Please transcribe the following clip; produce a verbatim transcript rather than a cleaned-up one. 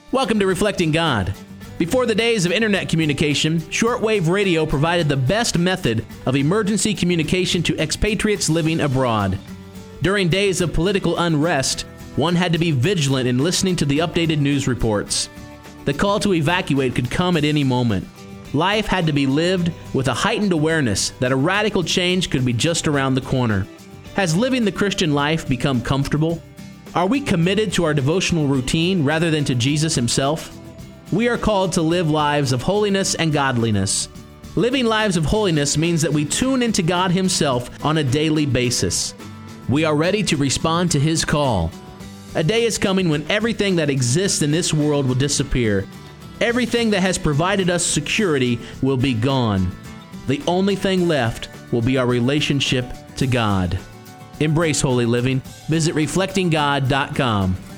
Welcome to Reflecting God. Before the days of internet communication, shortwave radio provided the best method of emergency communication to expatriates living abroad. During days of political unrest, one had to be vigilant in listening to the updated news reports. The call to evacuate could come at any moment. Life had to be lived with a heightened awareness that a radical change could be just around the corner. Has living the Christian life become comfortable? Are we committed to our devotional routine rather than to Jesus himself? We are called to live lives of holiness and godliness. Living lives of holiness means that we tune into God himself on a daily basis. We are ready to respond to his call. A day is coming when everything that exists in this world will disappear. Everything that has provided us security will be gone. The only thing left will be our relationship to God. Embrace holy living. Visit reflecting god dot com.